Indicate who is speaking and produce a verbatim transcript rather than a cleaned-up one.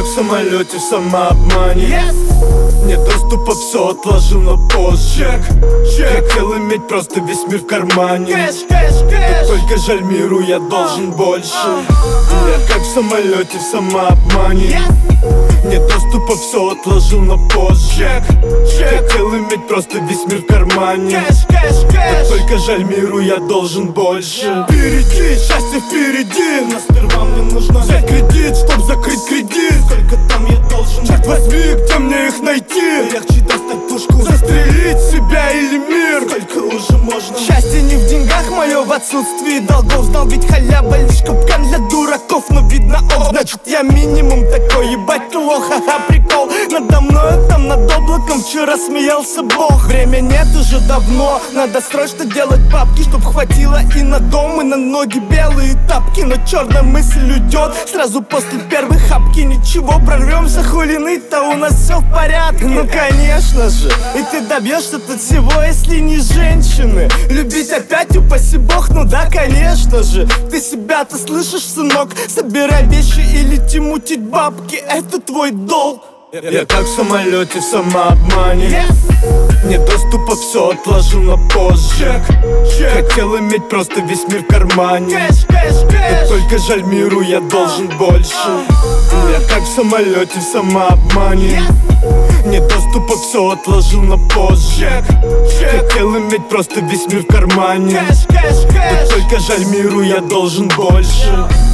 Speaker 1: как в самолете в самообмане. yes. Нет доступа, все отложил на позже. Хотел иметь просто весь мир в кармане.
Speaker 2: Кэш, кэш, кэш.
Speaker 1: Да только жаль, миру я должен больше. Я как в самолете в самообмане.
Speaker 2: yes.
Speaker 1: Нет доступа, все отложил на позже. Хотел иметь просто весь мир в кармане.
Speaker 2: Кэш, кэш,
Speaker 1: Да
Speaker 2: кэш.
Speaker 1: только жаль, миру я должен больше. Впереди, счастье впереди.
Speaker 2: Но сперва мне нужно
Speaker 1: взять кредит, чтоб закрыть кредит.
Speaker 2: Сколько там я должен?
Speaker 1: Черт возьми, где мне их найти?
Speaker 2: Легче достать пушку,
Speaker 1: застрелить себя или мир?
Speaker 2: сколько уже можно?
Speaker 1: Счастье не в деньгах, мое в отсутствии долгов. Знал ведь халява лишь капкан для дураков. Но видно ок, значит я минимум такой. Ебать лох, ха-ха, прикол. Надо мною там над облаком вчера смеялся Бог. Время нет уже давно, надо срочно делать бабки, чтоб хватило и на дом, и на ноги белые тапки. Но черная мысль уйдет сразу после первой хапки. Ничего, прорвемся, хулины-то у нас все в порядке. Ну конечно же, и ты добьешься тут всего, если не женщины. Любить опять, упаси бог, ну да, конечно же. Ты себя-то слышишь, сынок? Собирай вещи и лети мутить бабки, это твой долг. Я как в самолете в самообмане.
Speaker 2: yes.
Speaker 1: Нет доступа, все отложил на позже. Хотел иметь просто весь мир в кармане.
Speaker 2: Кэш, кэш,
Speaker 1: Да
Speaker 2: кэш.
Speaker 1: только жаль, миру я должен больше. Я как в самолете в самообмане.
Speaker 2: yes.
Speaker 1: Нет доступа, все отложил на позже. Хотел иметь просто весь мир в кармане.
Speaker 2: Кэш, кэш,
Speaker 1: Да
Speaker 2: кэш.
Speaker 1: только жаль, миру я должен больше.